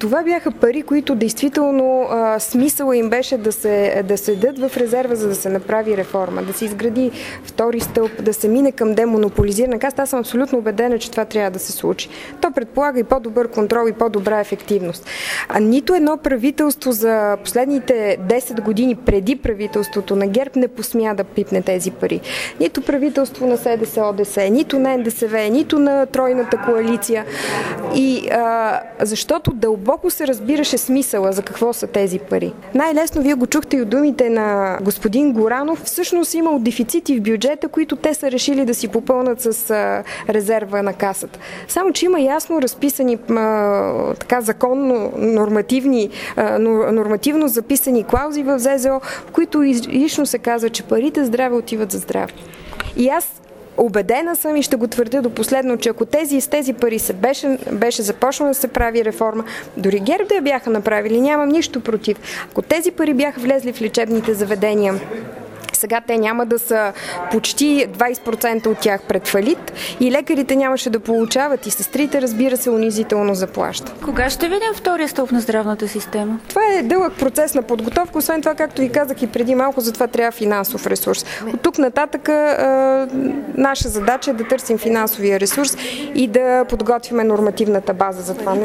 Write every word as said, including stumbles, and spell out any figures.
това бяха пари, които действително а, смисъла им беше да се, да се дадат в резерва, за да се направи реформа, да се изгради втори стълб, да се мине към демонополизирана каса. Аз съм абсолютно убедена, че това трябва да се случи. То предполага и по-добър контрол и по-добра ефективност. А нито едно правителство за последните десет години преди правителството на ГЕРБ не посмя да пипне тези пари. Нито правителство на СДС, ОДС, нито на НДСВ, нито на тройната коалиция. И а, защото дълбоко се разбираше смисъла за какво са тези пари. Най-лесно вие го чухте и от думите на господин Горанов. Всъщност имал дефицити в бюджета, които те са решили да си попълнат с а, резерва на касата. Само че има ясно разписани а, така законно нормативни, а, нормативно записани клаузи в ЗЗО, в които изрично се казва, че парите здраве отиват за здраве. И аз убедена съм и ще го твърдя до последно, че ако тези с тези пари се беше, беше започнала да се прави реформа, дори ГЕРБ да я бяха направили, нямам нищо против. Ако тези пари бяха влезли в лечебните заведения, сега те няма да са почти двайсет процента от тях пред фалит и лекарите нямаше да получават и сестрите, разбира се, унизително заплащат. Кога ще видим втория стълб на здравната система? Това е дълъг процес на подготовка, освен това, както ви казах и преди малко, затова трябва финансов ресурс. От тук нататък а, наша задача е да търсим финансовия ресурс и да подготвим нормативната база за това.